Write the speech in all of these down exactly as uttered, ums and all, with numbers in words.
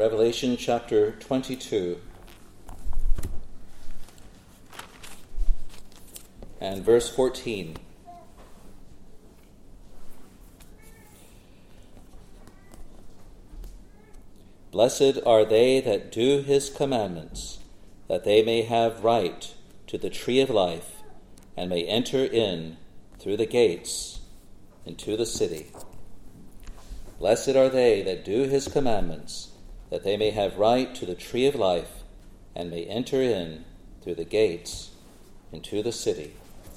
Revelation chapter twenty-two and verse fourteen. Blessed are they that do his commandments, that they may have right to the tree of life, and may enter in through the gates into the city. Blessed are they that do his commandments, that they may have right to the tree of life, and may enter in through the gates into the city.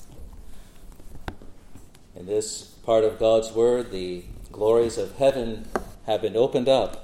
In this part of God's word, the glories of heaven have been opened up,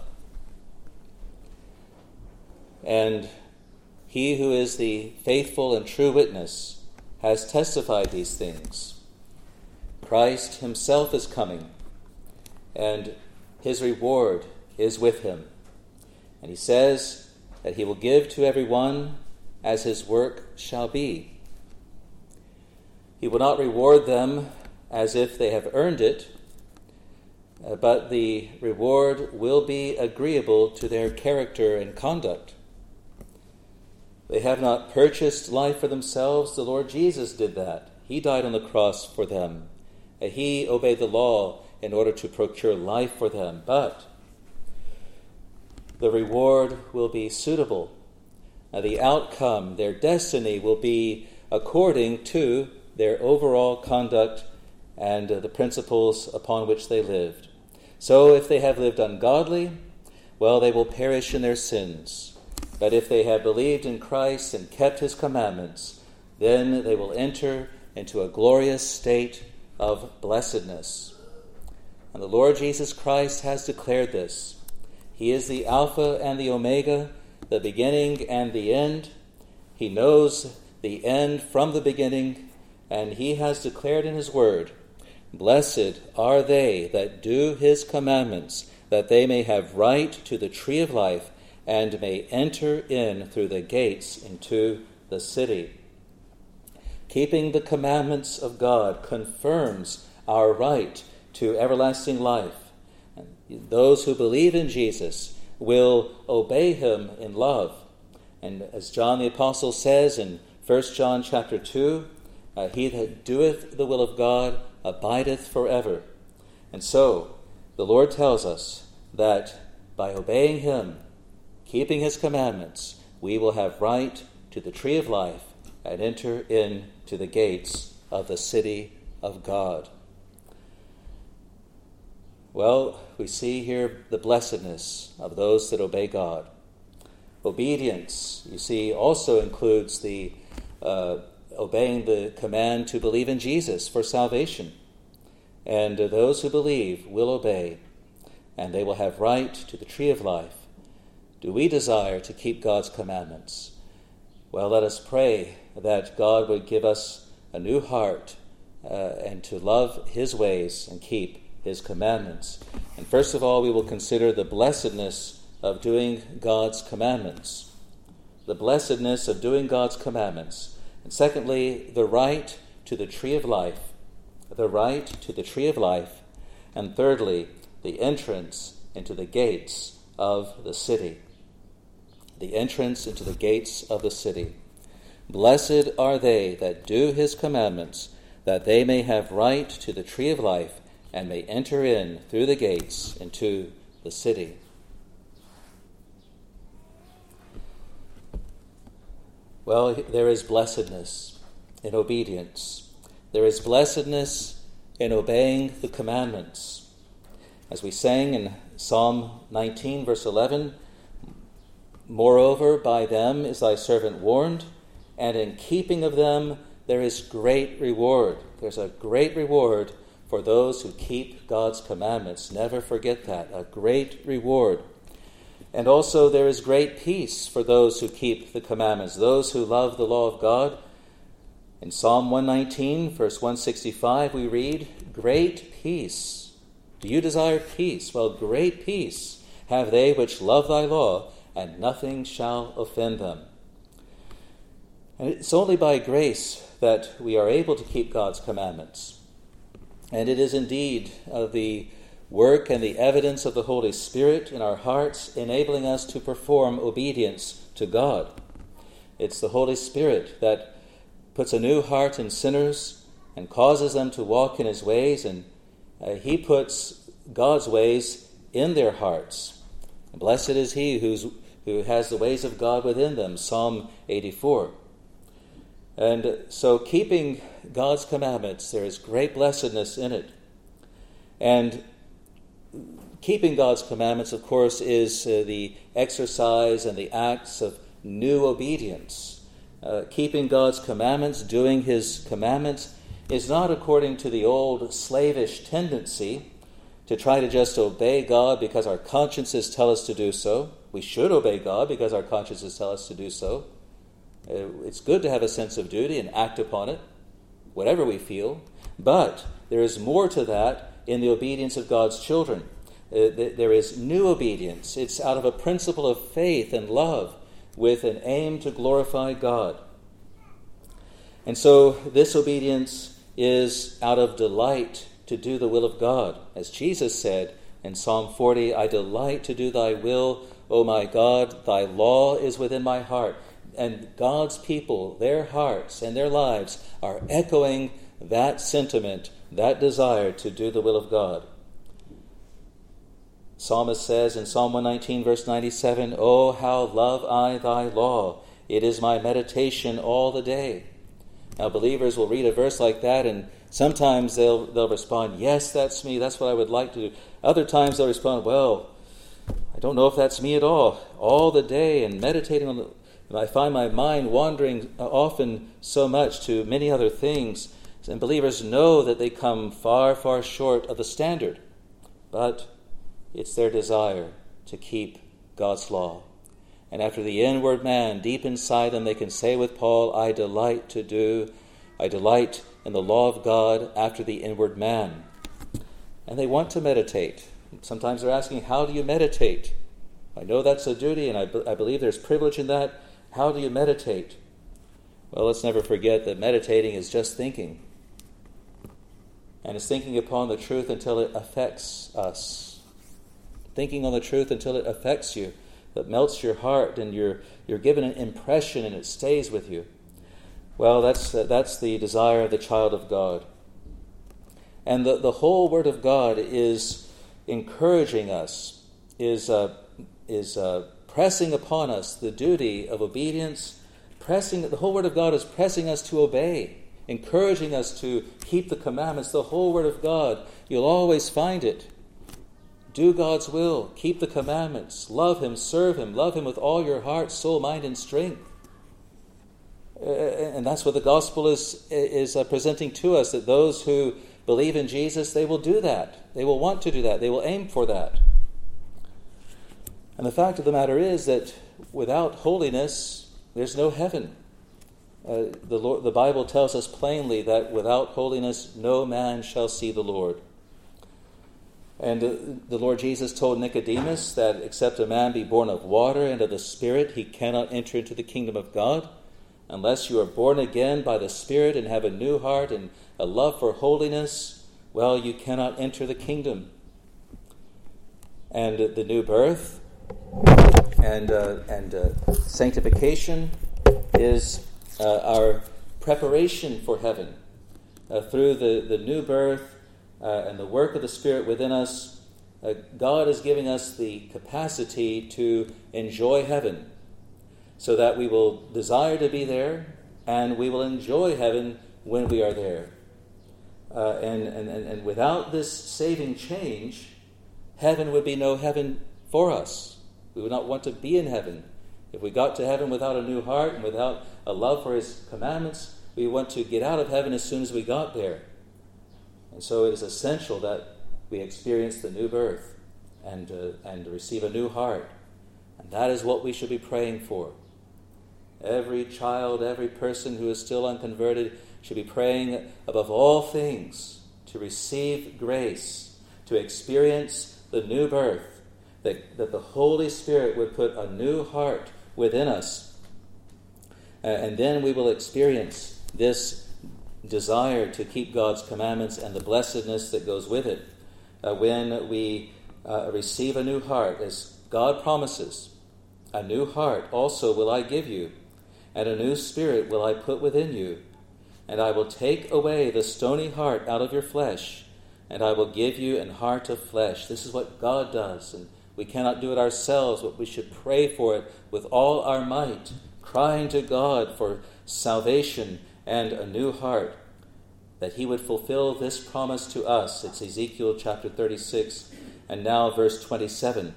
and he who is the faithful and true witness has testified these things. Christ himself is coming, and his reward is with him. And he says that he will give to everyone as his work shall be. He will not reward them as if they have earned it, but the reward will be agreeable to their character and conduct. They have not purchased life for themselves. The Lord Jesus did that. He died on the cross for them. He obeyed the law in order to procure life for them. But the reward will be suitable. The outcome, their destiny, will be according to their overall conduct and the principles upon which they lived. So if they have lived ungodly, well, they will perish in their sins. But if they have believed in Christ and kept his commandments, then they will enter into a glorious state of blessedness. And the Lord Jesus Christ has declared this. He is the Alpha and the Omega, the beginning and the end. He knows the end from the beginning, and he has declared in his word, "Blessed are they that do his commandments, that they may have right to the tree of life, and may enter in through the gates into the city." Keeping the commandments of God confirms our right to everlasting life. And those who believe in Jesus will obey him in love. And as John the Apostle says in First John chapter two, uh, he that doeth the will of God abideth forever. And so the Lord tells us that by obeying him, keeping his commandments, we will have right to the tree of life and enter into the gates of the city of God. Well, we see here the blessedness of those that obey God. Obedience, you see, also includes the uh, obeying the command to believe in Jesus for salvation. And uh, those who believe will obey, and they will have right to the tree of life. Do we desire to keep God's commandments? Well, let us pray that God would give us a new heart uh, and to love his ways and keep his commandments. And first of all, we will consider the blessedness of doing God's commandments. The blessedness of doing God's commandments. And secondly, the right to the tree of life. The right to the tree of life. And thirdly, the entrance into the gates of the city. The entrance into the gates of the city. Blessed are they that do his commandments, that they may have right to the tree of life, and may enter in through the gates into the city. Well, there is blessedness in obedience. There is blessedness in obeying the commandments. As we sang in Psalm nineteen, verse eleven, "Moreover, by them is thy servant warned, and in keeping of them there is great reward." There's a great reward for those who keep God's commandments. Never forget that. A great reward. And also there is great peace for those who keep the commandments, those who love the law of God. In Psalm one nineteen, verse one sixty-five, we read, "Great peace." Do you desire peace? Well, great peace have they which love thy law, and nothing shall offend them. And it's only by grace that we are able to keep God's commandments. And it is indeed uh, the work and the evidence of the Holy Spirit in our hearts, enabling us to perform obedience to God. It's the Holy Spirit that puts a new heart in sinners and causes them to walk in his ways, and uh, he puts God's ways in their hearts. And blessed is he who's, who has the ways of God within them, Psalm eighty-four. And so keeping God's commandments, there is great blessedness in it. And keeping God's commandments, of course, is uh, the exercise and the acts of new obedience. Uh, keeping God's commandments, doing his commandments, is not according to the old slavish tendency to try to just obey God because our consciences tell us to do so. We should obey God because our consciences tell us to do so. Uh, it's good to have a sense of duty and act upon it, whatever we feel. But there is more to that in the obedience of God's children. Uh, th- there is new obedience. It's out of a principle of faith and love with an aim to glorify God. And so this obedience is out of delight to do the will of God. As Jesus said in Psalm forty, I delight to do thy will, O my God, thy law is within my heart. And God's people, their hearts and their lives are echoing that sentiment, that desire to do the will of God. Psalmist says in Psalm one nineteen, verse ninety-seven, Oh, how love I thy law. It is my meditation all the day. Now, believers will read a verse like that, and sometimes they'll they'll respond, yes, that's me, that's what I would like to do. Other times they'll respond, well, I don't know if that's me at all. All the day and meditating on the... And I find my mind wandering often so much to many other things. And believers know that they come far, far short of the standard. But it's their desire to keep God's law. And after the inward man, deep inside them, they can say with Paul, I delight to do, I delight in the law of God after the inward man. And they want to meditate. Sometimes they're asking, how do you meditate? I know that's a duty, and I, b- I believe there's privilege in that. How do you meditate? Well, let's never forget that meditating is just thinking. And it's thinking upon the truth until it affects us. Thinking on the truth until it affects you. That melts your heart, and you're you're given an impression, and it stays with you. Well, that's uh, that's the desire of the child of God. And the, the whole Word of God is encouraging us, is uh, is uh, pressing upon us the duty of obedience. Pressing the whole Word of God is pressing us to obey, encouraging us to keep the commandments. The whole Word of God, you'll always find it. Do God's will. Keep the commandments. Love Him. Serve Him. Love Him with all your heart, soul, mind, and strength. Uh, and that's what the gospel is is uh, presenting to us, that those who believe in Jesus, they will do that. They will want to do that. They will aim for that. And the fact of the matter is that without holiness, there's no heaven. Uh, the Lord, the Bible tells us plainly that without holiness, no man shall see the Lord. And uh, the Lord Jesus told Nicodemus that except a man be born of water and of the Spirit, he cannot enter into the kingdom of God. Unless you are born again by the Spirit and have a new heart and a love for holiness, well, you cannot enter the kingdom. And uh, the new birth and uh, and uh, sanctification is uh, our preparation for heaven. Uh, through the, the new birth, Uh, and the work of the Spirit within us, uh, God is giving us the capacity to enjoy heaven, so that we will desire to be there, and we will enjoy heaven when we are there. Uh, and, and, and without this saving change, heaven would be no heaven for us. We would not want to be in heaven. If we got to heaven without a new heart and without a love for His commandments, we want to get out of heaven as soon as we got there. And so it is essential that we experience the new birth and uh, and receive a new heart. And that is what we should be praying for. Every child, every person who is still unconverted should be praying above all things to receive grace, to experience the new birth, that, that the Holy Spirit would put a new heart within us. Uh, and then we will experience this desire to keep God's commandments and the blessedness that goes with it. uh, when we uh, receive a new heart, as God promises, a new heart also will I give you, and a new spirit will I put within you. And I will take away the stony heart out of your flesh, and I will give you an heart of flesh. This is what God does, and we cannot do it ourselves, but we should pray for it with all our might, crying to God for salvation and a new heart, that he would fulfill this promise to us. It's Ezekiel chapter thirty-six, and now verse twenty-seven.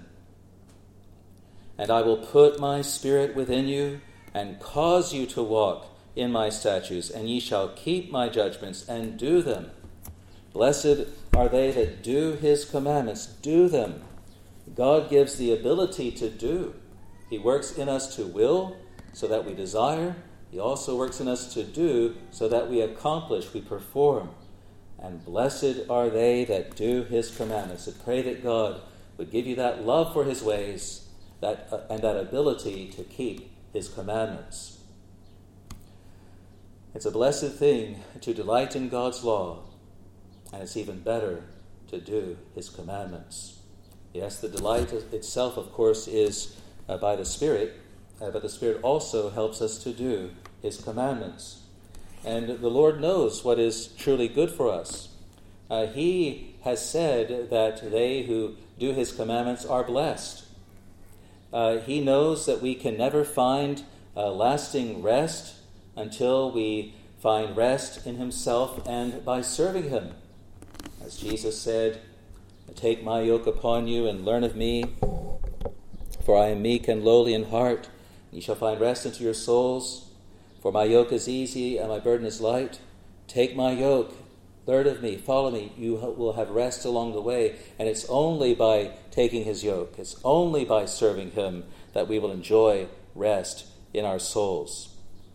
And I will put my spirit within you, and cause you to walk in my statutes, and ye shall keep my judgments and do them. Blessed are they that do his commandments, do them. God gives the ability to do. He works in us to will, so that we desire. He also works in us to do, so that we accomplish, we perform. And blessed are they that do his commandments. So pray that God would give you that love for his ways, that uh, and that ability to keep his commandments. It's a blessed thing to delight in God's law, and it's even better to do his commandments. Yes, the delight itself, of course, is uh, by the Spirit, uh, but the Spirit also helps us to do his commandments. And the Lord knows what is truly good for us. Uh, he has said that they who do his commandments are blessed. Uh, he knows that we can never find uh, lasting rest until we find rest in himself and by serving him. As Jesus said, take my yoke upon you and learn of me, for I am meek and lowly in heart. Ye shall find rest unto your souls. For my yoke is easy and my burden is light. Take my yoke, learn of me, follow me. You will have rest along the way. And it's only by taking his yoke, it's only by serving him that we will enjoy rest in our souls.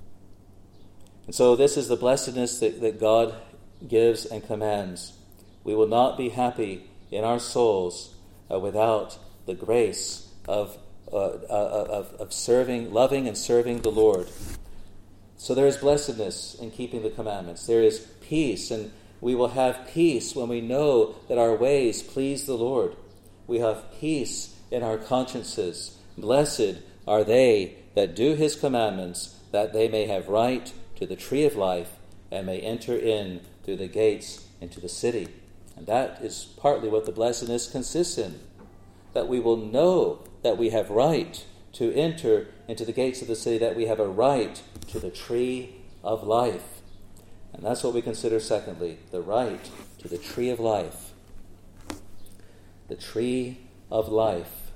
And so this is the blessedness that, that God gives and commands. We will not be happy in our souls uh, without the grace of, uh, uh, of, of serving, loving and serving the Lord. So there is blessedness in keeping the commandments. There is peace, and we will have peace when we know that our ways please the Lord. We have peace in our consciences. Blessed are they that do his commandments, that they may have right to the tree of life and may enter in through the gates into the city. And that is partly what the blessedness consists in, that we will know that we have right to enter into the gates of the city, that we have a right to the tree of life. And that's what we consider secondly, the right to the tree of life. The tree of life.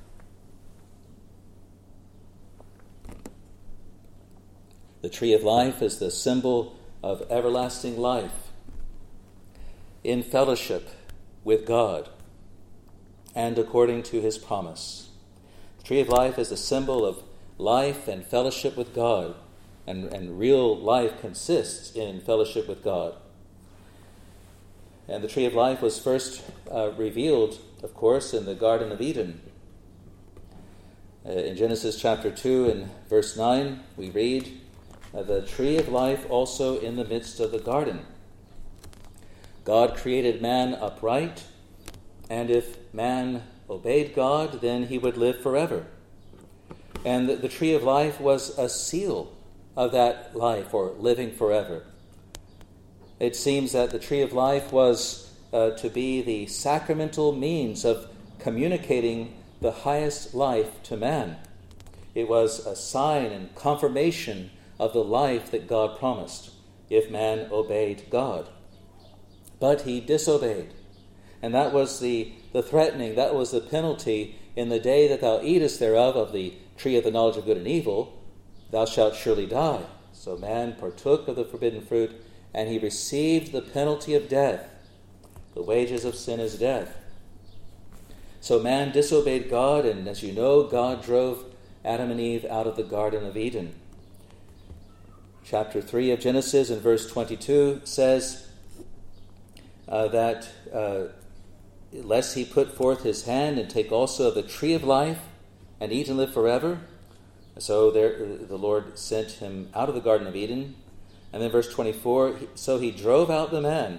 The tree of life is the symbol of everlasting life in fellowship with God and according to his promise. The tree of life is a symbol of life and fellowship with God, and, and real life consists in fellowship with God. And the tree of life was first uh, revealed, of course, in the Garden of Eden. Uh, in Genesis chapter two and verse nine, we read, uh, the tree of life also in the midst of the garden. God created man upright, and if man obeyed God, then he would live forever. And the, the tree of life was a seal of that life, or living forever. It seems that the tree of life was uh, to be the sacramental means of communicating the highest life to man. It was a sign and confirmation of the life that God promised, if man obeyed God. But he disobeyed. And that was the, the threatening, that was the penalty. In the day that thou eatest thereof, of the tree of the knowledge of good and evil, thou shalt surely die. So man partook of the forbidden fruit, and he received the penalty of death. The wages of sin is death. So man disobeyed God, and as you know, God drove Adam and Eve out of the Garden of Eden. Chapter three of Genesis in verse twenty-two says uh, that uh, lest he put forth his hand and take also of the tree of life and eat and live forever. So there, the Lord sent him out of the Garden of Eden. And then verse twenty-four, so he drove out the man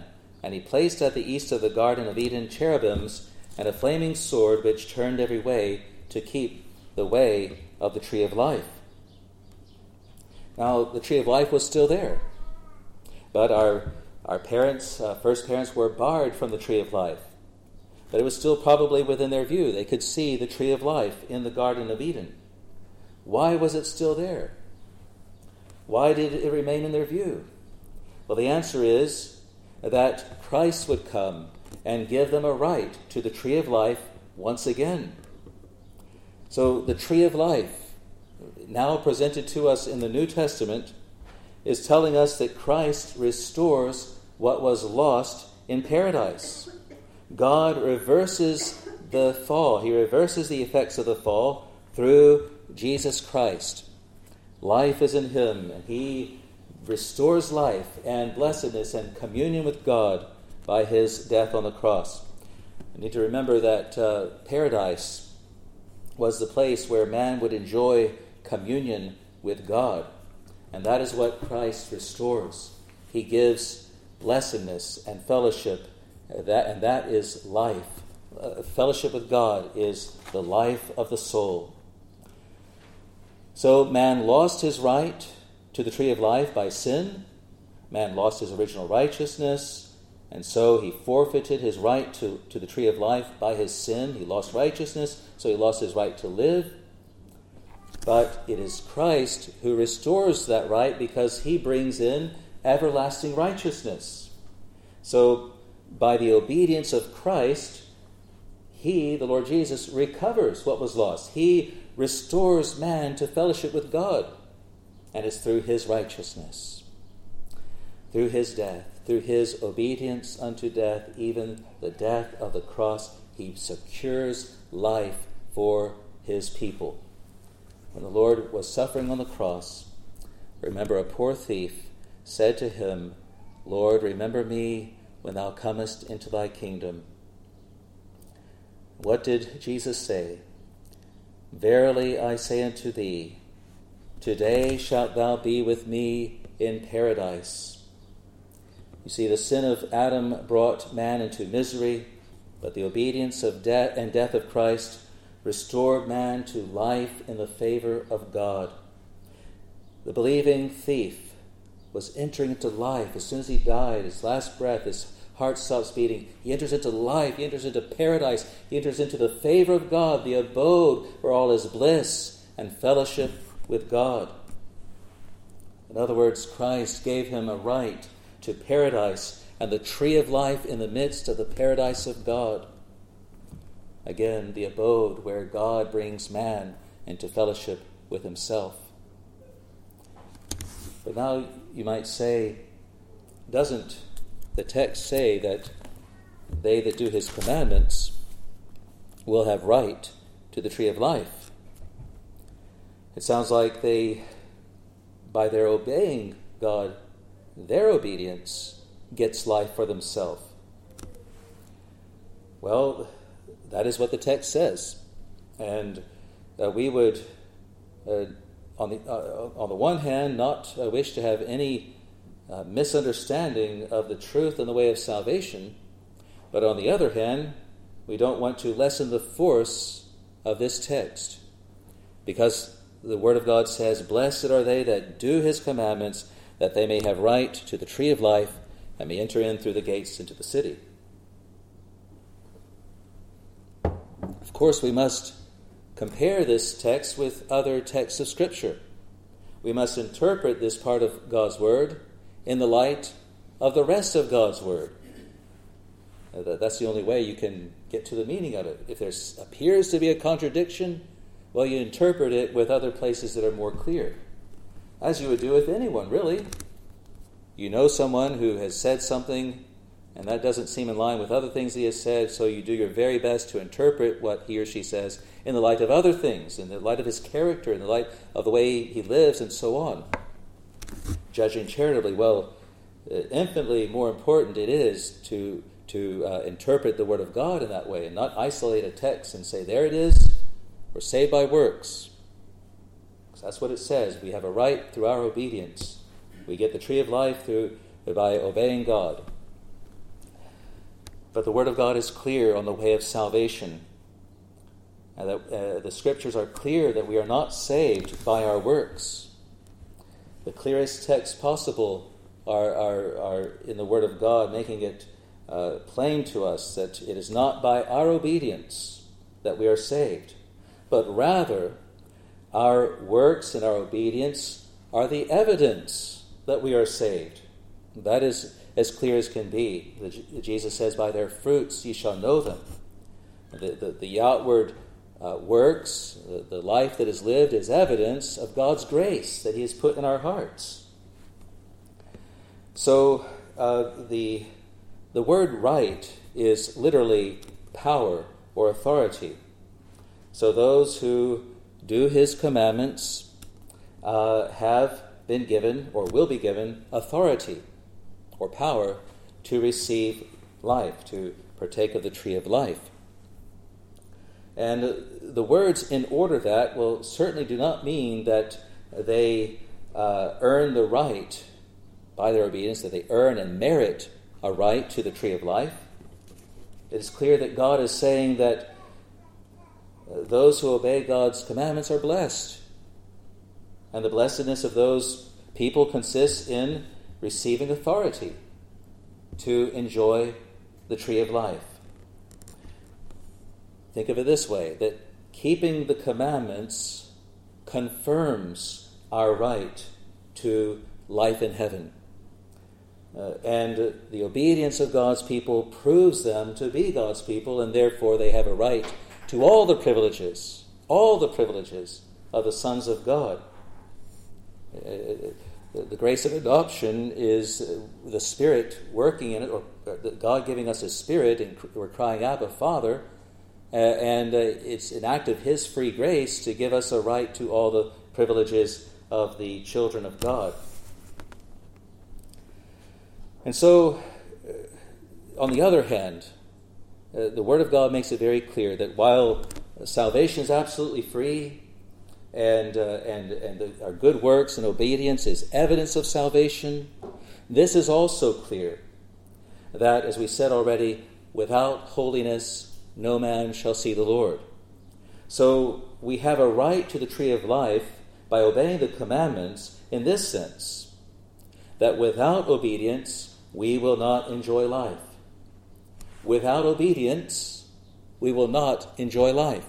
And he placed at the east of the Garden of Eden cherubims and a flaming sword which turned every way to keep the way of the tree of life. Now, the tree of life was still there, but our our parents, uh, first parents, were barred from the tree of life. But it was still probably within their view. They could see the tree of life in the Garden of Eden. Why was it still there? Why did it remain in their view? Well, the answer is that Christ would come and give them a right to the tree of life once again. So the tree of life, now presented to us in the New Testament, is telling us that Christ restores what was lost in paradise. God reverses the fall. He reverses the effects of the fall through Jesus Christ. Life is in him, and he restores life and blessedness and communion with God by his death on the cross. We need to remember that uh, paradise was the place where man would enjoy communion with God. And that is what Christ restores. He gives blessedness and fellowship, that, and that is life. Uh, fellowship with God is the life of the soul. So man lost his right to the tree of life by sin. Man lost his original righteousness, and so he forfeited his right to, to the tree of life by his sin. He lost righteousness, so he lost his right to live. But it is Christ who restores that right because he brings in everlasting righteousness. So by the obedience of Christ, he, the Lord Jesus, recovers what was lost. He restores man to fellowship with God. And it's through his righteousness, through his death, through his obedience unto death, even the death of the cross, he secures life for his people. When the Lord was suffering on the cross, remember a poor thief said to him, Lord, remember me when thou comest into thy kingdom. What did Jesus say? Verily I say unto thee, today shalt thou be with me in paradise. You see, the sin of Adam brought man into misery, but the obedience of death and death of Christ restored man to life in the favor of God. The believing thief was entering into life as soon as he died, his last breath, his heart stops beating. He enters into life, he enters into paradise, he enters into the favor of God, the abode where all is bliss and fellowship with God. In other words, Christ gave him a right to paradise and the tree of life in the midst of the paradise of God. Again, the abode where God brings man into fellowship with himself. But now you might say, doesn't the text say that they that do his commandments will have right to the tree of life? It sounds like they, by their obeying God, their obedience gets life for themselves. Well, that is what the text says. And uh, we would, uh, on the uh, on the one hand, not uh, wish to have any uh, misunderstanding of the truth and the way of salvation, but on the other hand, we don't want to lessen the force of this text, because the Word of God says, blessed are they that do his commandments, that they may have right to the tree of life, and may enter in through the gates into the city. Of course, we must compare this text with other texts of Scripture. We must interpret this part of God's Word in the light of the rest of God's Word. That's the only way you can get to the meaning of it. If there appears to be a contradiction, well, you interpret it with other places that are more clear, as you would do with anyone, really. You know someone who has said something, and that doesn't seem in line with other things he has said, so you do your very best to interpret what he or she says in the light of other things, in the light of his character, in the light of the way he lives, and so on. Judging charitably, well, infinitely more important it is to, to uh, interpret the Word of God in that way, and not isolate a text and say, there it is, we're saved by works. Because that's what it says. We have a right through our obedience. We get the tree of life through by obeying God. But the Word of God is clear on the way of salvation. And that, uh, the Scriptures are clear that we are not saved by our works. The clearest texts possible are, are, are in the Word of God, making it uh, plain to us that it is not by our obedience that we are saved, but rather our works and our obedience are the evidence that we are saved. That is as clear as can be. Jesus says, by their fruits ye shall know them. The, the, the outward uh, works, the, the life that is lived, is evidence of God's grace that he has put in our hearts. So uh, the, the word right is literally power or authority. So those who do his commandments uh, have been given or will be given authority or power to receive life, to partake of the tree of life. And the words in order that will certainly do not mean that they uh, earn the right by their obedience, that they earn and merit a right to the tree of life. It is clear that God is saying that those who obey God's commandments are blessed. And the blessedness of those people consists in receiving authority to enjoy the tree of life. Think of it this way, that keeping the commandments confirms our right to life in heaven. Uh, and the obedience of God's people proves them to be God's people, and therefore they have a right to all the privileges, all the privileges of the sons of God. Uh, the grace of adoption is the Spirit working in it, or God giving us His Spirit, and we're crying, Abba, Father, uh, and uh, it's an act of His free grace to give us a right to all the privileges of the children of God. And so, uh, on the other hand, uh, the Word of God makes it very clear that while salvation is absolutely free, and uh, and and the, our good works and obedience is evidence of salvation, this is also clear that, as we said already, without holiness no man shall see the Lord. So we have a right to the tree of life by obeying the commandments in this sense, that without obedience we will not enjoy life. Without obedience we will not enjoy life.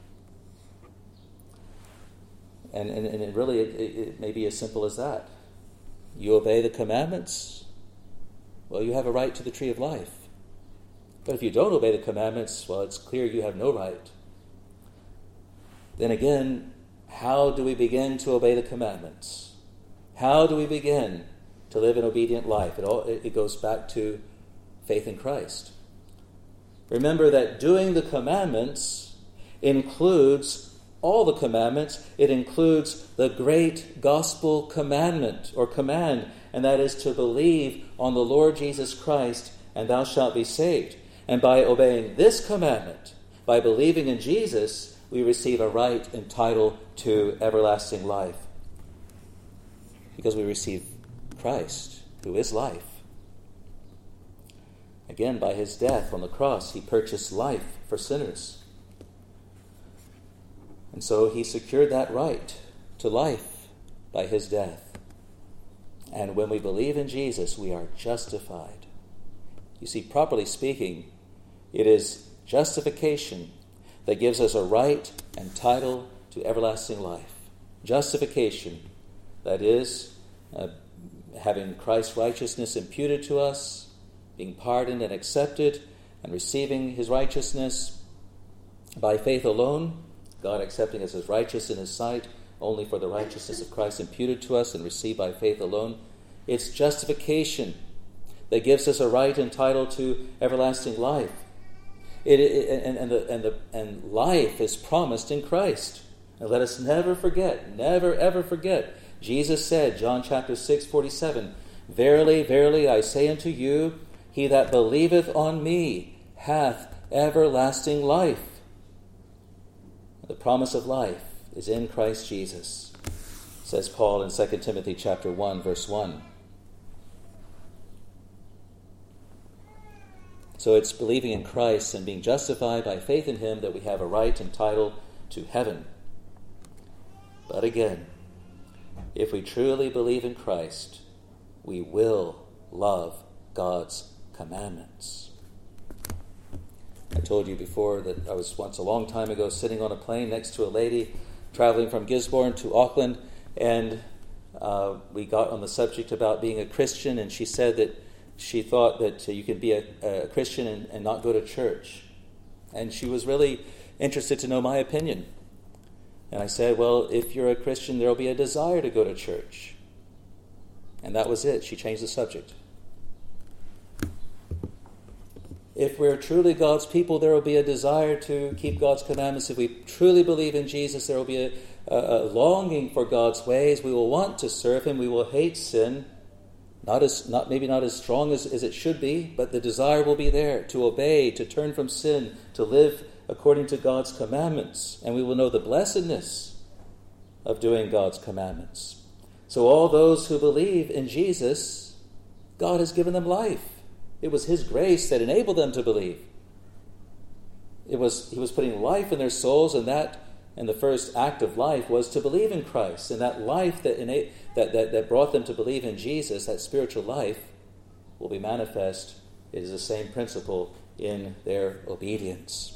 And, and, and it really, it, it may be as simple as that. You obey the commandments, well, you have a right to the tree of life. But if you don't obey the commandments, well, it's clear you have no right. Then again, how do we begin to obey the commandments? How do we begin to live an obedient life? It, all, it goes back to faith in Christ. Remember that doing the commandments includes all the commandments. It includes the great gospel commandment or command, and that is to believe on the Lord Jesus Christ, and thou shalt be saved. And by obeying this commandment, by believing in Jesus, we receive a right and title to everlasting life. Because we receive Christ, who is life. Again, by his death on the cross, he purchased life for sinners. And so he secured that right to life by his death. And when we believe in Jesus, we are justified. You see, properly speaking, it is justification that gives us a right and title to everlasting life. Justification, that is, uh, having Christ's righteousness imputed to us, being pardoned and accepted, and receiving his righteousness by faith alone, God accepting us as righteous in his sight, only for the righteousness of Christ imputed to us and received by faith alone. It's justification that gives us a right and title to everlasting life. It, it, and, and, the, and, the, and life is promised in Christ. And let us never forget, never ever forget, Jesus said, John chapter six, forty-seven, Verily, verily, I say unto you, he that believeth on me hath everlasting life. The promise of life is in Christ Jesus, says Paul in Second Timothy chapter one, verse one. So it's believing in Christ and being justified by faith in him that we have a right and title to heaven. But again, if we truly believe in Christ, we will love God's commandments. I told you before that I was once a long time ago sitting on a plane next to a lady traveling from Gisborne to Auckland, and uh, we got on the subject about being a Christian, and she said that she thought that uh, you can be a, a Christian and, and not go to church. And she was really interested to know my opinion. And I said, well, if you're a Christian, there will be a desire to go to church. And that was it. She changed the subject. If we're truly God's people, there will be a desire to keep God's commandments. If we truly believe in Jesus, there will be a, a, a longing for God's ways. We will want to serve him. We will hate sin. Not as not maybe not as strong as, as it should be, but the desire will be there to obey, to turn from sin, to live according to God's commandments. And we will know the blessedness of doing God's commandments. So all those who believe in Jesus, God has given them life. It was his grace that enabled them to believe. It was he was putting life in their souls, and that and the first act of life was to believe in Christ. And that life that, ina- that, that, that brought them to believe in Jesus, that spiritual life, will be manifest. It is the same principle in their obedience.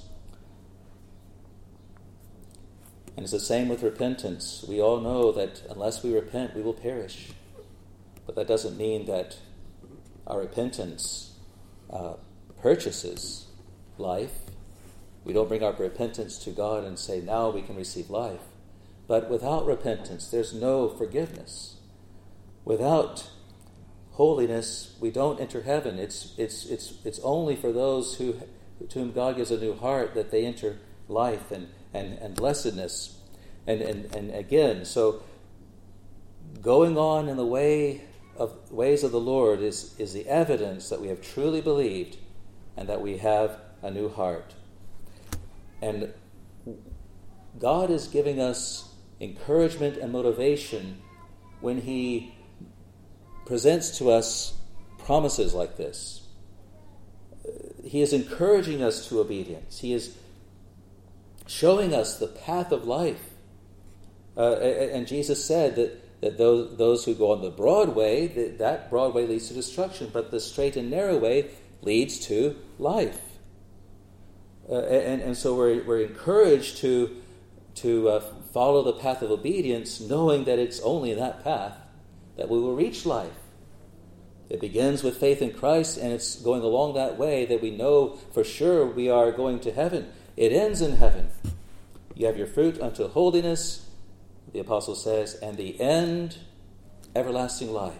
And it's the same with repentance. We all know that unless we repent, we will perish. But that doesn't mean that our repentance uh, purchases life. We don't bring our repentance to God and say, now we can receive life. But without repentance, there's no forgiveness. Without holiness, we don't enter heaven. It's it's it's it's only for those who to whom God gives a new heart that they enter life and, and, and blessedness. And, and and again, so going on in the way of ways of the Lord is, is the evidence that we have truly believed and that we have a new heart. And God is giving us encouragement and motivation when he presents to us promises like this. He is encouraging us to obedience. He is showing us the path of life. Uh, and Jesus said that, that those, those who go on the broad way, that, that broad way leads to destruction, but the straight and narrow way leads to life. Uh, and, and so we're, we're encouraged to, to uh, follow the path of obedience, knowing that it's only in that path that we will reach life. It begins with faith in Christ, and it's going along that way that we know for sure we are going to heaven. It ends in heaven. You have your fruit unto holiness, the apostle says, and the end, everlasting life.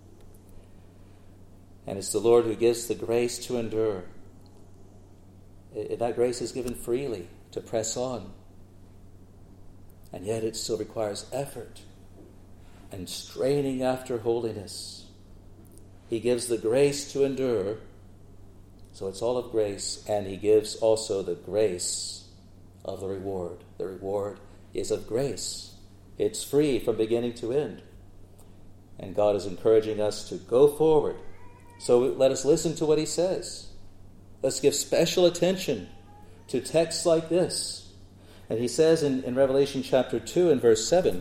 And it's the Lord who gives the grace to endure. It, that grace is given freely to press on. And yet it still requires effort and straining after holiness. He gives the grace to endure, so it's all of grace, and he gives also the grace of the reward. The reward is of grace. It's free from beginning to end. And God is encouraging us to go forward. So let us listen to what he says. Let's give special attention to texts like this. And he says in, in Revelation chapter two and verse seven,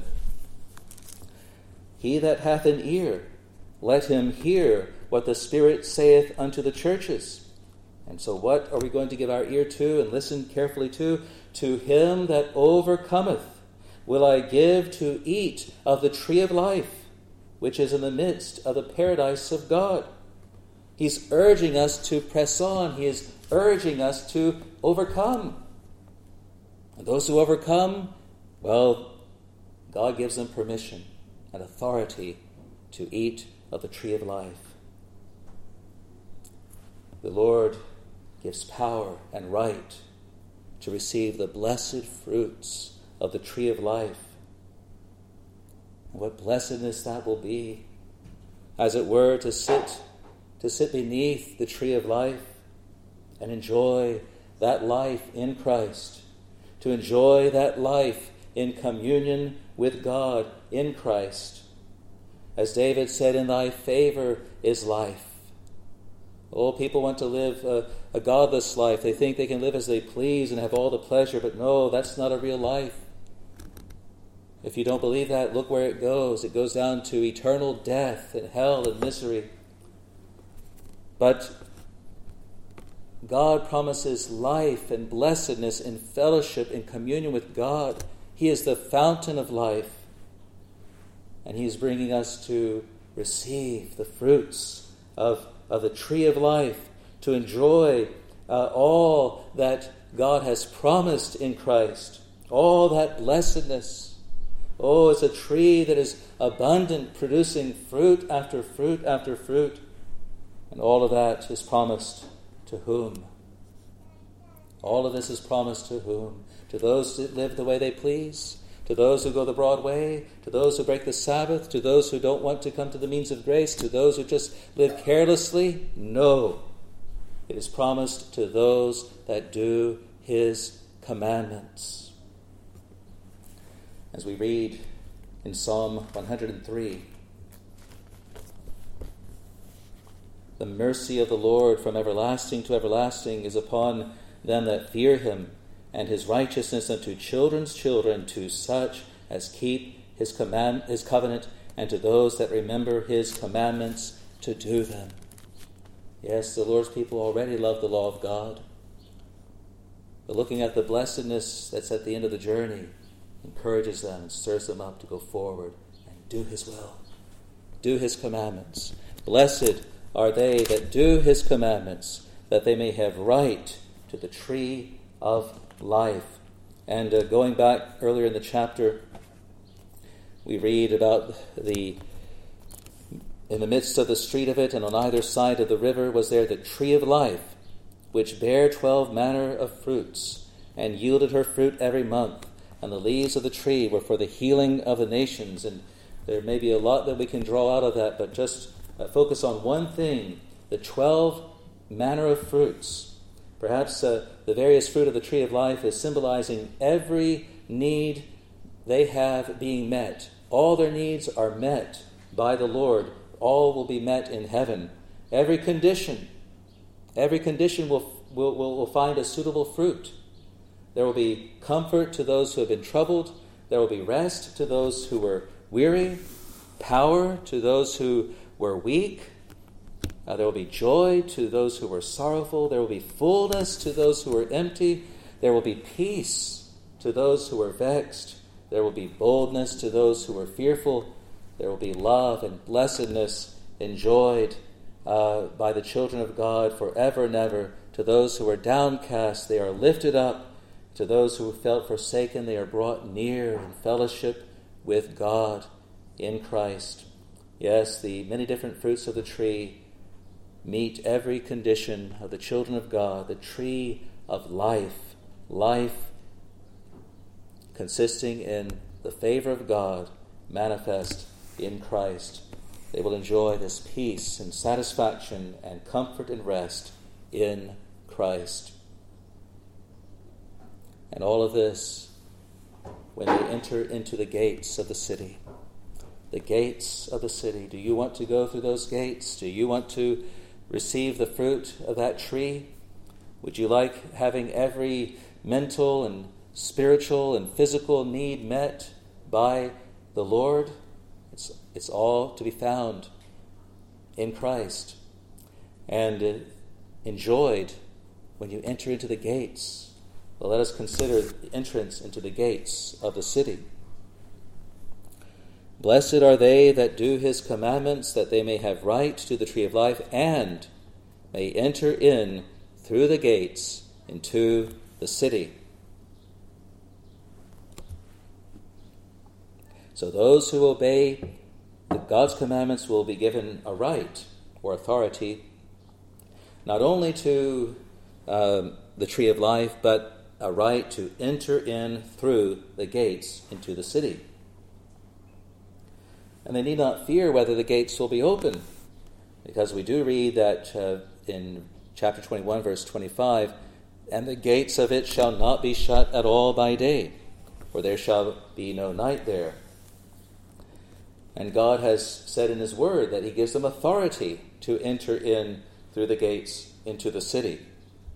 "He that hath an ear, let him hear what the Spirit saith unto the churches." And so what are we going to give our ear to and listen carefully to? "To him that overcometh will I give to eat of the tree of life, which is in the midst of the paradise of God." He's urging us to press on. He is urging us to overcome. And those who overcome, well, God gives them permission and authority to eat of the tree of life. The Lord gives power and right to receive the blessed fruits of the tree of life. And what blessedness that will be, as it were, to sit to sit beneath the tree of life and enjoy that life in Christ, to enjoy that life in communion with God in Christ. As David said, "In thy favor is life." Oh, people want to live uh, a godless life. They think they can live as they please and have all the pleasure, but no, that's not a real life. If you don't believe that, look where it goes. It goes down to eternal death and hell and misery. But God promises life and blessedness and fellowship and communion with God. He is the fountain of life. And He is bringing us to receive the fruits of, of the tree of life, to enjoy uh, all that God has promised in Christ, all that blessedness. Oh, it's a tree that is abundant, producing fruit after fruit after fruit. And all of that is promised to whom? All of this is promised to whom? To those that live the way they please? To those who go the broad way? To those who break the Sabbath? To those who don't want to come to the means of grace? To those who just live carelessly? No. It is promised to those that do His commandments. As we read in Psalm one hundred three, the mercy of the Lord from everlasting to everlasting is upon them that fear Him, and His righteousness unto children's children, to such as keep His command, His covenant, and to those that remember His commandments to do them. Yes, the Lord's people already love the law of God. But looking at the blessedness that's at the end of the journey encourages them and stirs them up to go forward and do His will, do His commandments. Blessed are they that do His commandments, that they may have right to the tree of life. And uh, going back earlier in the chapter, we read about the, in the midst of the street of it, and on either side of the river was there the tree of life, which bare twelve manner of fruits, and yielded her fruit every month. And the leaves of the tree were for the healing of the nations. And there may be a lot that we can draw out of that, but just uh, focus on one thing, the twelve manner of fruits. Perhaps uh, the various fruit of the tree of life is symbolizing every need they have being met. All their needs are met by the Lord. All will be met in heaven. Every condition, every condition will, will, will, will find a suitable fruit. There will be comfort to those who have been troubled. There will be rest to those who were weary, power to those who were weak. Uh, there will be joy to those who were sorrowful. There will be fullness to those who were empty. There will be peace to those who were vexed. There will be boldness to those who were fearful. There will be love and blessedness enjoyed uh, by the children of God forever and ever. To those who are downcast, they are lifted up. To those who felt forsaken, they are brought near in fellowship with God in Christ. Yes, the many different fruits of the tree meet every condition of the children of God, the tree of life, life consisting in the favor of God manifest in Christ. They will enjoy this peace and satisfaction and comfort and rest in Christ. And all of this when they enter into the gates of the city. The gates of the city. Do you want to go through those gates? Do you want to receive the fruit of that tree? Would you like having every mental and spiritual and physical need met by the Lord? It's, it's all to be found in Christ and uh, enjoyed when you enter into the gates. Well, let us consider the entrance into the gates of the city. Blessed are they that do His commandments, that they may have right to the tree of life, and may enter in through the gates into the city. So those who obey God's commandments will be given a right or authority, not only to um, the tree of life, but a right to enter in through the gates into the city. And they need not fear whether the gates will be open, because we do read that uh, in chapter twenty-one, verse twenty-five, and the gates of it shall not be shut at all by day, for there shall be no night there. And God has said in His word that He gives them authority to enter in through the gates into the city.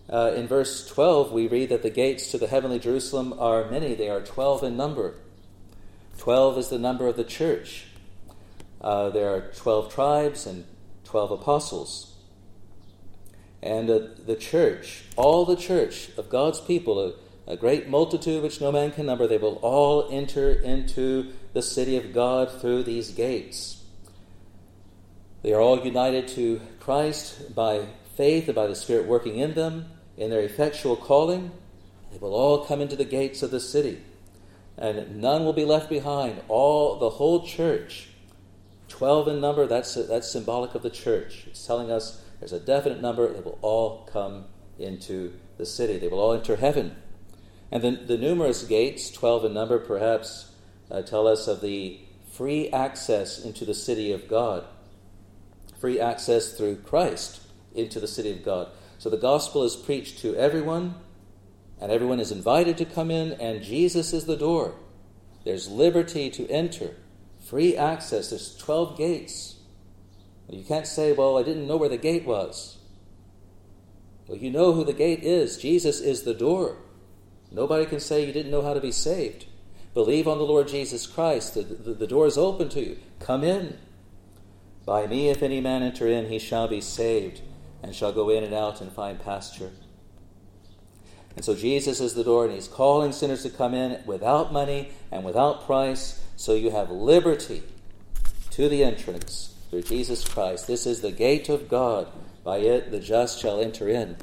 Uh, in verse twelve, we read that the gates to the heavenly Jerusalem are many. They are twelve in number. Twelve is the number of the church. Uh, there are twelve tribes and twelve apostles. And uh, the church, all the church of God's people, a, a great multitude which no man can number, they will all enter into the city of God through these gates. They are all united to Christ by faith and by the Spirit working in them, in their effectual calling. They will all come into the gates of the city, and none will be left behind. All, the whole church, twelve in number, that's, that's symbolic of the church. It's telling us there's a definite number. They will all come into the city. They will all enter heaven. And then the numerous gates, twelve in number, perhaps uh, tell us of the free access into the city of God. Free access through Christ into the city of God. So the gospel is preached to everyone, and everyone is invited to come in, and Jesus is the door. There's liberty to enter, free access. There's twelve gates. You can't say, well, I didn't know where the gate was. Well, you know who the gate is. Jesus is the door. Nobody can say you didn't know how to be saved. Believe on the Lord Jesus Christ. The, the, the door is open to you. Come in. By me, if any man enter in, he shall be saved, and shall go in and out and find pasture. And so Jesus is the door, and he's calling sinners to come in without money and without price, so you have liberty to the entrance through Jesus Christ. This is the gate of God. By it the just shall enter in.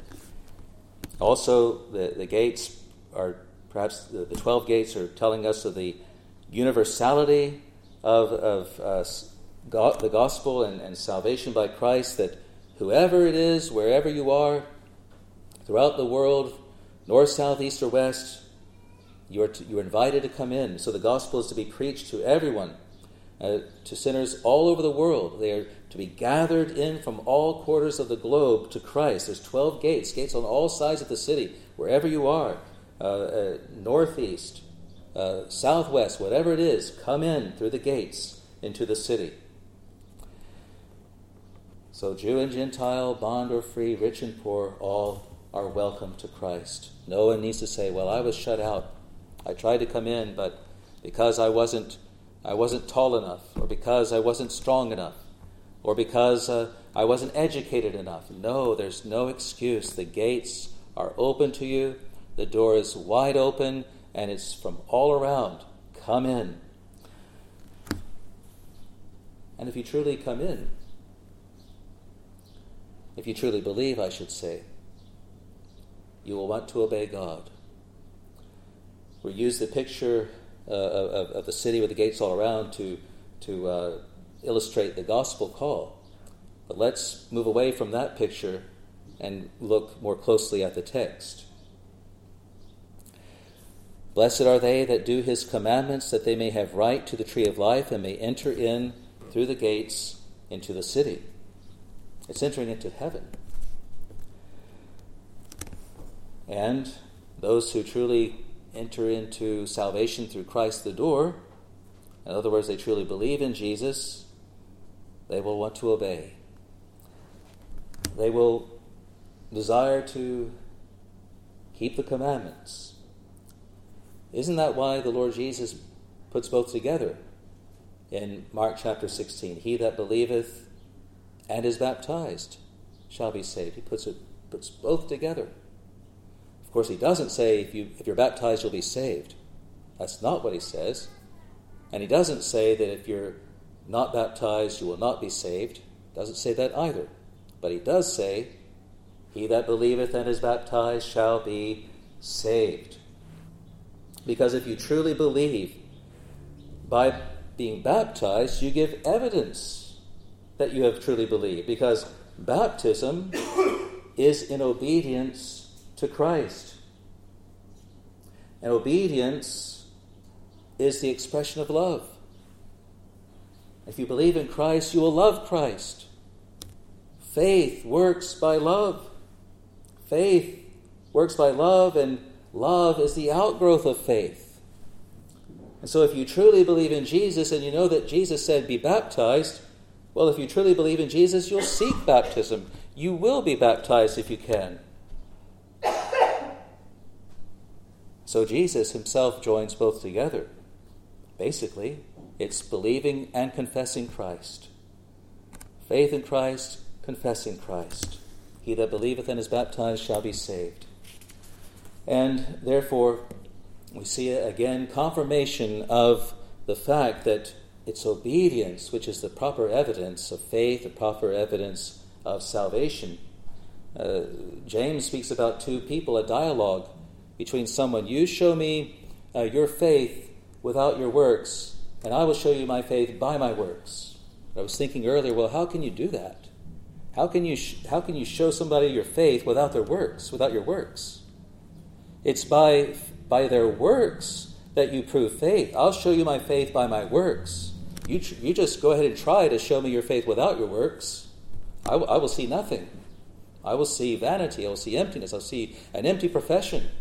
Also, the, the gates are, perhaps the, the twelve gates are telling us of the universality of, of uh, God, the gospel and, and salvation by Christ, that whoever it is, wherever you are, throughout the world, north, south, east, or west, you're, to, you're invited to come in. So the gospel is to be preached to everyone, uh, to sinners all over the world. They are to be gathered in from all quarters of the globe to Christ. There's twelve gates, gates on all sides of the city, wherever you are, uh, uh, northeast, uh, southwest, whatever it is, come in through the gates into the city. So Jew and Gentile, bond or free, rich and poor, all are welcome to Christ. No one needs to say, well, I was shut out. I tried to come in, but because I wasn't I wasn't tall enough, or because I wasn't strong enough, or because uh, I wasn't educated enough. No, there's no excuse. The gates are open to you. The door is wide open, and it's from all around. Come in. And if you truly come in, if you truly believe, I should say, you will want to obey God. We use the picture uh, of, of the city with the gates all around to, to uh, illustrate the gospel call. But let's move away from that picture and look more closely at the text. Blessed are they that do his commandments, that they may have right to the tree of life and may enter in through the gates into the city. It's entering into heaven. And those who truly enter into salvation through Christ the door, in other words, they truly believe in Jesus, they will want to obey. They will desire to keep the commandments. Isn't that why the Lord Jesus puts both together in Mark chapter sixteen? He that believeth and is baptized shall be saved. He puts it puts both together. Of course, he doesn't say if you if you're baptized you'll be saved. That's not what he says. And he doesn't say that if you're not baptized you will not be saved. Doesn't say that either. But he does say, he that believeth and is baptized shall be saved. Because if you truly believe, by being baptized, you give evidence that you have truly believed. Because baptism is in obedience to Christ. And obedience is the expression of love. If you believe in Christ, you will love Christ. Faith works by love. Faith works by love, and love is the outgrowth of faith. And so if you truly believe in Jesus, and you know that Jesus said, be baptized, well, if you truly believe in Jesus, you'll seek baptism. You will be baptized if you can. So Jesus himself joins both together. Basically, it's believing and confessing Christ. Faith in Christ, confessing Christ. He that believeth and is baptized shall be saved. And therefore, we see again confirmation of the fact that it's obedience which is the proper evidence of faith, the proper evidence of salvation. Uh, James speaks about two people, a dialogue between someone. You show me uh, your faith without your works, and I will show you my faith by my works. I was thinking earlier, well, how can you do that? How can you sh- how can you show somebody your faith without their works, without your works? It's by by their works that you prove faith. I'll show you my faith by my works. You tr- you just go ahead and try to show me your faith without your works. I, w- I will see nothing. I will see vanity. I will see emptiness. I'll see an empty profession.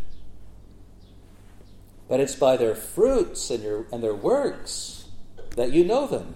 But it's by their fruits and, your, and their works that you know them.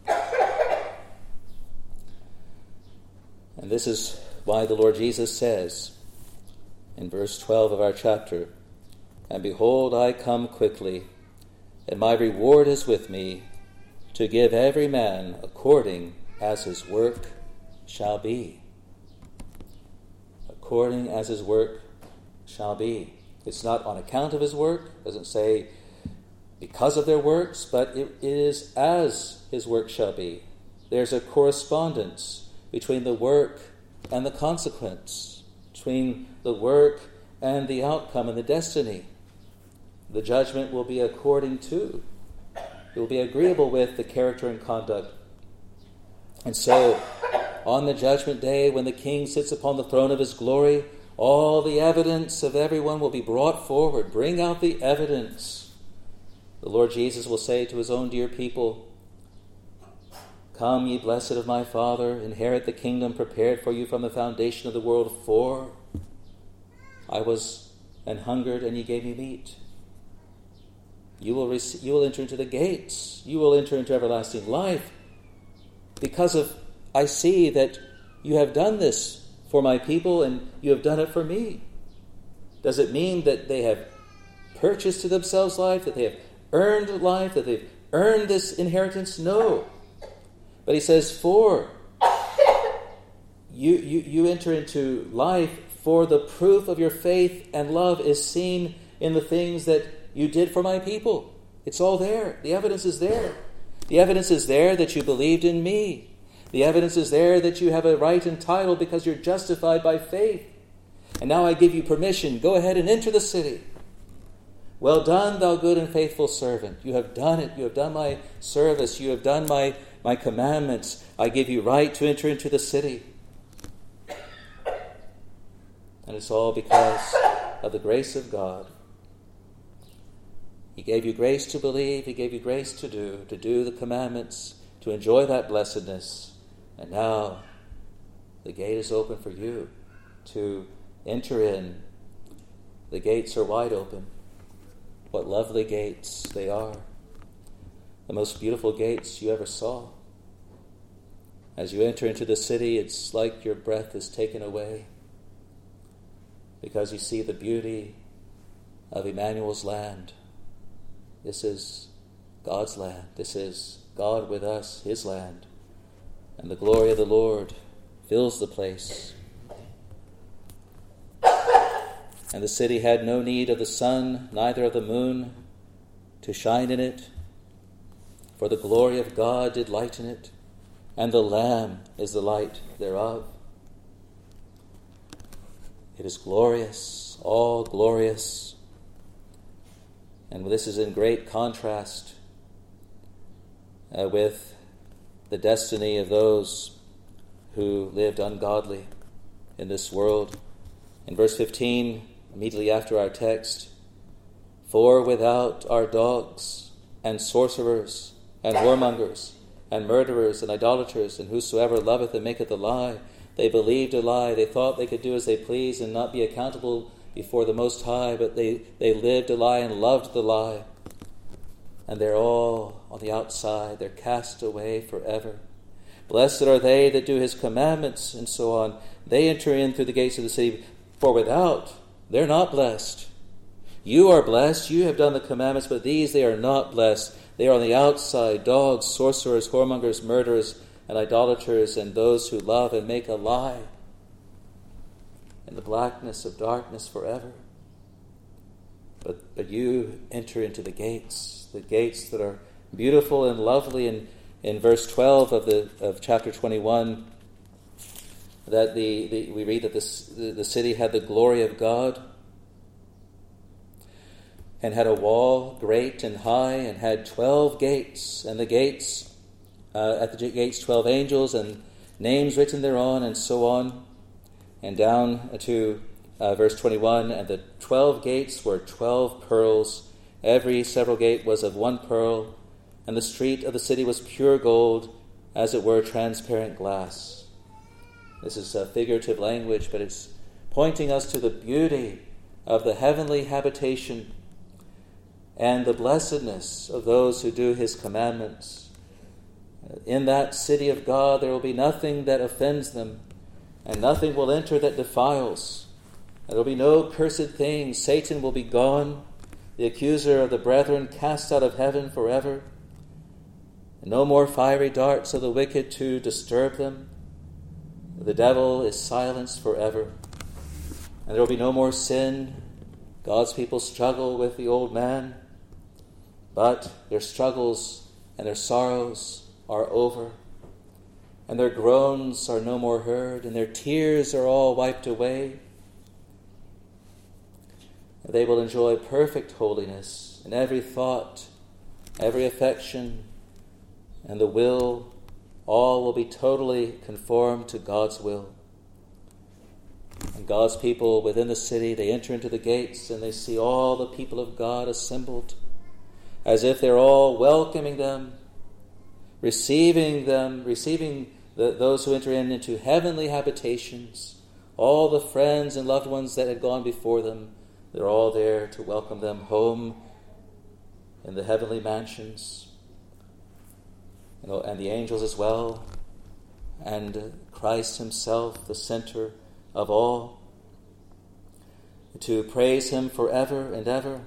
And this is why the Lord Jesus says in verse twelve of our chapter, "And behold, I come quickly, and my reward is with me, to give every man according as his work shall be." According as his work shall be. It's not on account of his work. It doesn't say because of their works, but it is as his work shall be. There's a correspondence between the work and the consequence, between the work and the outcome and the destiny. The judgment will be according to, it will be agreeable with the character and conduct. And so, on the judgment day, when the King sits upon the throne of his glory, all the evidence of everyone will be brought forward. Bring out the evidence. The Lord Jesus will say to his own dear people, "Come, ye blessed of my Father, inherit the kingdom prepared for you from the foundation of the world. For I was an hungered, and ye gave me meat. You will receive, you will enter into the gates. You will enter into everlasting life. Because of, I see that you have done this for my people, and you have done it for me." Does it mean that they have purchased to themselves life, that they have earned life, that they've earned this inheritance? No. But he says, for you, you, you enter into life, for the proof of your faith and love is seen in the things that you did for my people. It's all there. The evidence is there. The evidence is there that you believed in me. The evidence is there that you have a right and title because you're justified by faith. And now I give you permission. Go ahead and enter the city. Well done, thou good and faithful servant. You have done it. You have done my service. You have done my, my commandments. I give you right to enter into the city. And it's all because of the grace of God. He gave you grace to believe. He gave you grace to do, to do the commandments, to enjoy that blessedness. And now the gate is open for you to enter in. The gates are wide open. What lovely gates they are. The most beautiful gates you ever saw. As you enter into the city, it's like your breath is taken away, because you see the beauty of Emmanuel's land. This is God's land. This is God with us, his land. And the glory of the Lord fills the place. And the city had no need of the sun, neither of the moon, to shine in it, for the glory of God did lighten it, and the Lamb is the light thereof. It is glorious, all glorious. And this is in great contrast uh, with the destiny of those who lived ungodly in this world. In verse fifteen, immediately after our text, "For without are dogs, and sorcerers, and whoremongers, and murderers, and idolaters, and whosoever loveth and maketh a lie. They believed a lie. They thought they could do as they pleased and not be accountable before the Most High, but they, they lived a lie and loved the lie. And they're all on the outside. They're cast away forever. Blessed are they that do his commandments," and so on. They enter in through the gates of the city. For without, they're not blessed. You are blessed, you have done the commandments, but these they are not blessed. They are on the outside, dogs, sorcerers, whoremongers, murderers, and idolaters, and those who love and make a lie in the blackness of darkness forever. But, but you enter into the gates, the gates that are beautiful and lovely. And in verse twelve of the of chapter twenty-one, that the, the we read that this, the, the city had the glory of God, and had a wall great and high, and had twelve gates, and the gates, uh, at the gates twelve angels, and names written thereon, and so on, and down to uh, verse twenty-one, and the twelve gates were twelve pearls, every several gate was of one pearl, and the street of the city was pure gold, as it were transparent glass. This is a figurative language, but it's pointing us to the beauty of the heavenly habitation and the blessedness of those who do his commandments. In that city of God there will be nothing that offends them, and nothing will enter that defiles. There will be no cursed thing. Satan will be gone, the accuser of the brethren cast out of heaven forever. And no more fiery darts of the wicked to disturb them. The devil is silenced forever. And there will be no more sin. God's people struggle with the old man, but their struggles and their sorrows are over, and their groans are no more heard, and their tears are all wiped away. They will enjoy perfect holiness in every thought, every affection, and the will. All will be totally conformed to God's will. And God's people within the city, they enter into the gates and they see all the people of God assembled, as if they're all welcoming them, receiving them, receiving the, those who enter in into heavenly habitations. All the friends and loved ones that had gone before them, they're all there to welcome them home in the heavenly mansions. You know, and the angels as well, and Christ himself, the center of all, to praise him forever and ever,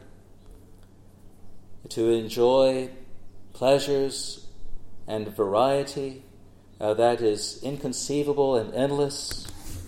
to enjoy pleasures and variety uh, that is inconceivable and endless.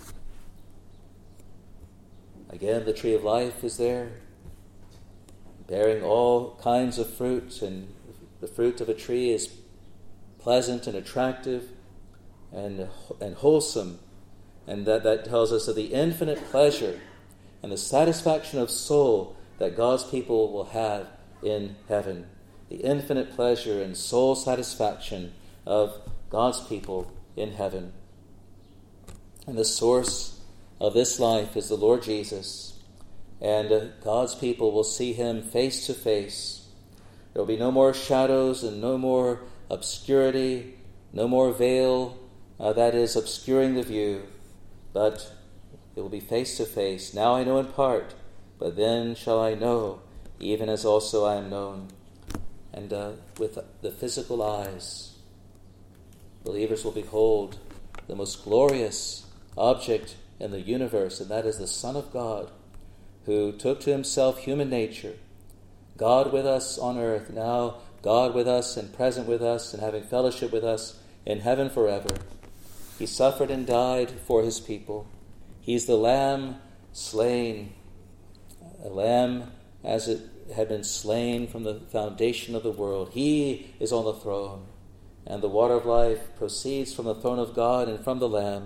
Again, the tree of life is there, bearing all kinds of fruit, and the fruit of a tree is pleasant and attractive and and wholesome, and that, that tells us of the infinite pleasure and the satisfaction of soul that God's people will have in heaven. The infinite pleasure and soul satisfaction of God's people in heaven. And the source of this life is the Lord Jesus, and uh, God's people will see him face to face. There will be no more shadows and no more obscurity, no more veil uh, that is obscuring the view, but it will be face to face. Now I know in part, but then shall I know, even as also I am known. And uh, with the physical eyes, believers will behold the most glorious object in the universe, and that is the Son of God, who took to himself human nature, God with us on earth, now God with us and present with us and having fellowship with us in heaven forever. He suffered and died for his people. He's the Lamb slain, a lamb as it had been slain from the foundation of the world. He is on the throne, and the water of life proceeds from the throne of God and from the Lamb.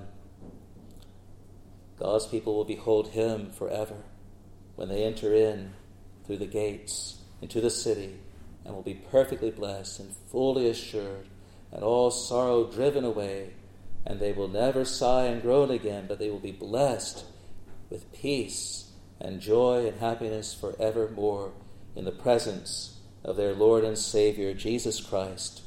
God's people will behold him forever when they enter in through the gates into the city, and will be perfectly blessed and fully assured, and all sorrow driven away, and they will never sigh and groan again, but they will be blessed with peace and joy and happiness forevermore in the presence of their Lord and Savior, Jesus Christ.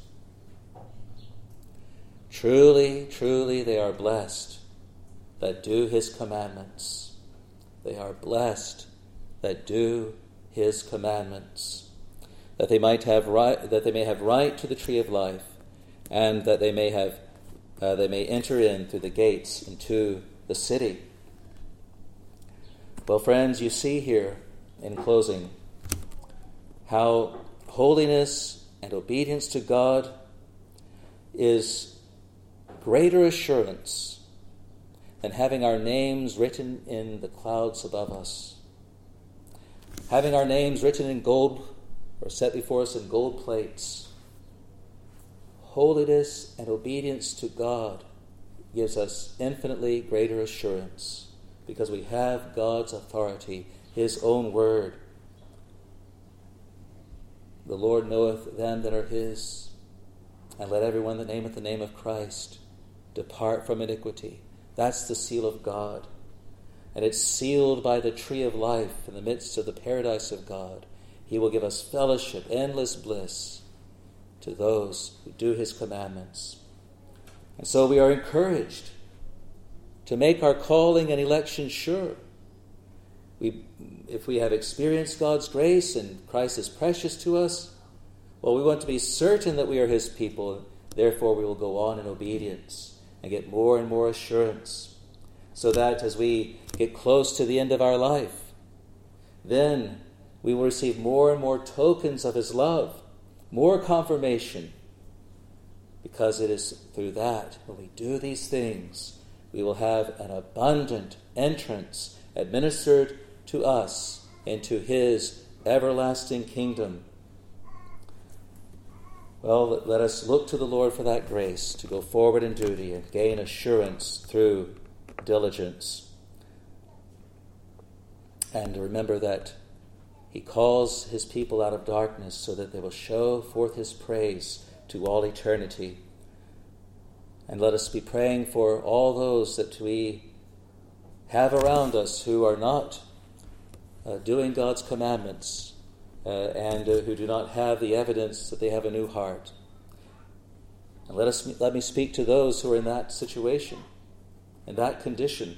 Truly, truly they are blessed that do his commandments. They are blessed that do his commandments, that they might have right, that they may have right to the tree of life, and that they may have, uh, they may enter in through the gates into the city. Well, friends, you see here in closing, how holiness and obedience to God is greater assurance than having our names written in the clouds above us. Having our names written in gold or set before us in gold plates. Holiness and obedience to God gives us infinitely greater assurance because we have God's authority, His own word. The Lord knoweth them that are His, and let everyone that nameth the name of Christ depart from iniquity. That's the seal of God. And it's sealed by the tree of life in the midst of the paradise of God. He will give us fellowship, endless bliss to those who do His commandments. And so we are encouraged to make our calling and election sure. We, if we have experienced God's grace and Christ is precious to us, well, we want to be certain that we are His people. Therefore, we will go on in obedience and get more and more assurance, so that as we get close to the end of our life, then we will receive more and more tokens of His love, more confirmation, because it is through that, when we do these things, we will have an abundant entrance administered to us into His everlasting kingdom. Well, let us look to the Lord for that grace to go forward in duty and gain assurance through diligence. And remember that He calls His people out of darkness so that they will show forth His praise to all eternity. And let us be praying for all those that we have around us who are not uh, doing God's commandments uh, and uh, who do not have the evidence that they have a new heart. And let us let me speak to those who are in that situation, in that condition.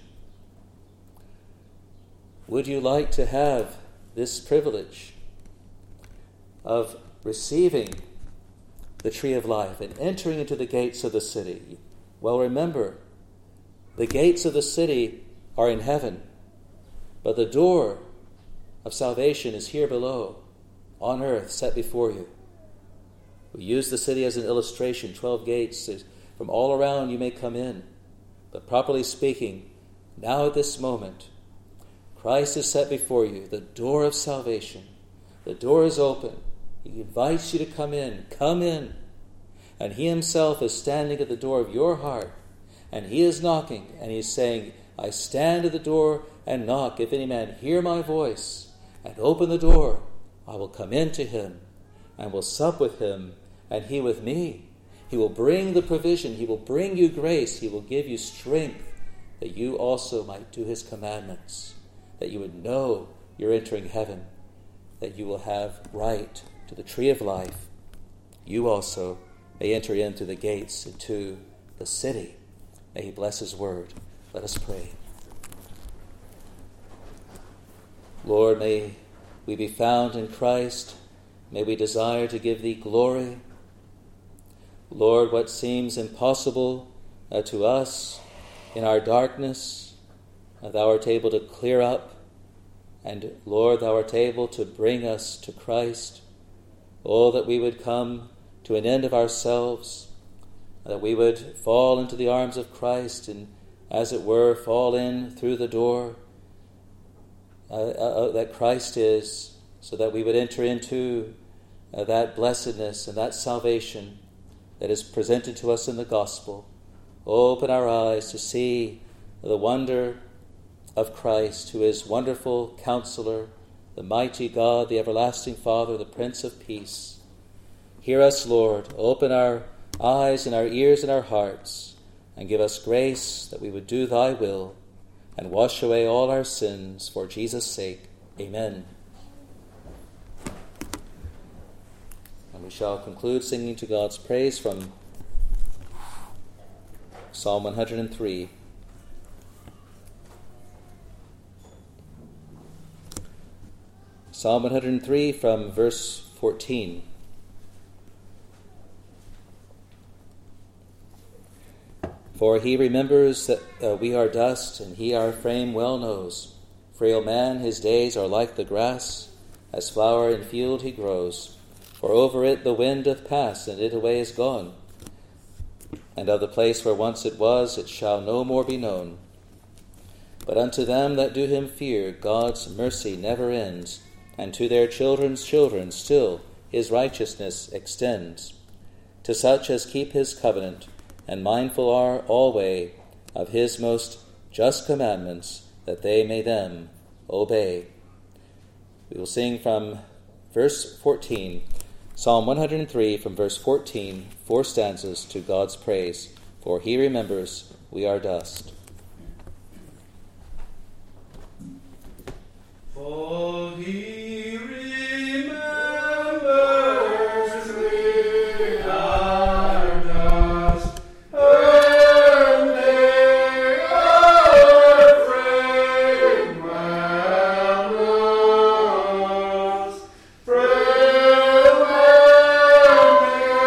Would you like to have this privilege of receiving the tree of life and entering into the gates of the city? Well, remember, the gates of the city are in heaven, but the door of salvation is here below, on earth, set before you. We use the city as an illustration. Twelve gates. From all around you may come in. But properly speaking, now at this moment, Christ is set before you, the door of salvation. The door is open. He invites you to come in. Come in. And He Himself is standing at the door of your heart. And He is knocking. And He is saying, I stand at the door and knock. If any man hear my voice and open the door, I will come in to him and will sup with him and he with me. He will bring the provision. He will bring you grace. He will give you strength that you also might do His commandments, that you would know you're entering heaven, that you will have right to the tree of life. You also may enter in through the gates into the city. May He bless His word. Let us pray. Lord, may we be found in Christ. May we desire to give Thee glory. Lord, what seems impossible uh, to us in our darkness, uh, Thou art able to clear up. And Lord, Thou art able to bring us to Christ. Oh, that we would come to an end of ourselves, that we would fall into the arms of Christ and, as it were, fall in through the door uh, uh, that Christ is, so that we would enter into uh, that blessedness and that salvation that is presented to us in the gospel. Open our eyes to see the wonder of Christ, who is wonderful Counselor, the mighty God, the everlasting Father, the Prince of Peace. Hear us, Lord. Open our eyes and our ears and our hearts, and give us grace that we would do Thy will and wash away all our sins for Jesus' sake. Amen. And we shall conclude singing to God's praise from Psalm one hundred three. Psalm one hundred three from verse fourteen. For He remembers that uh, we are dust, and He our frame well knows. Frail man, his days are like the grass, as flower in field he grows. For over it the wind doth pass, and it away is gone. And of the place where once it was, it shall no more be known. But unto them that do him fear, God's mercy never ends, and to their children's children still his righteousness extends. To such as keep his covenant, and mindful are alway of his most just commandments, that they may them obey. We will sing from verse fourteen, Psalm one hundred three, from verse fourteen, four stanzas to God's praise. For he remembers we are dust. For he remembers we are dust, and they are frail man lost, frail man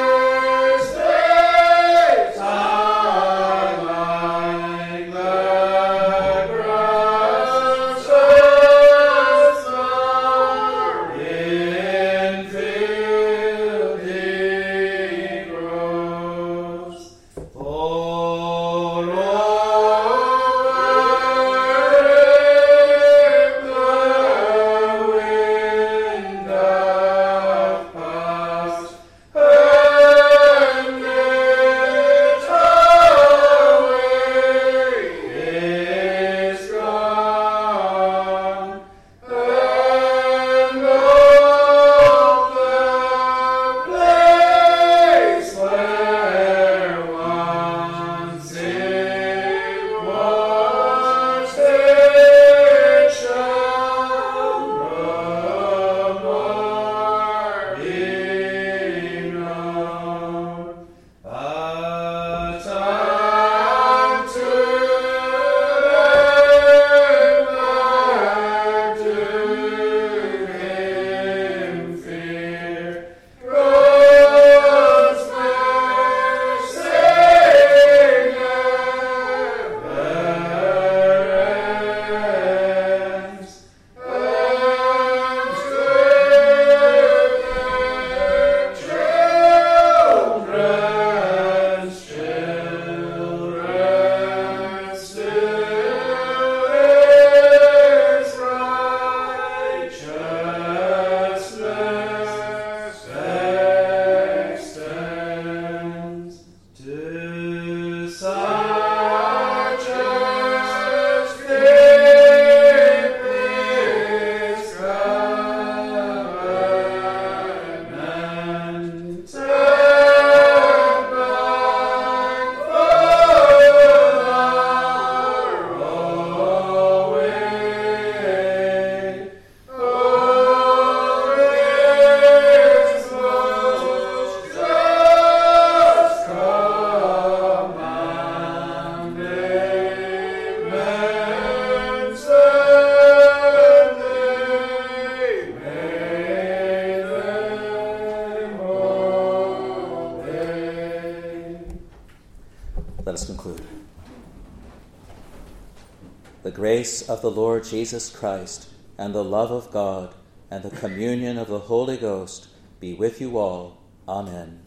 mistakes are like the grass. Let us conclude. The grace of the Lord Jesus Christ, and the love of God, and the communion of the Holy Ghost be with you all. Amen.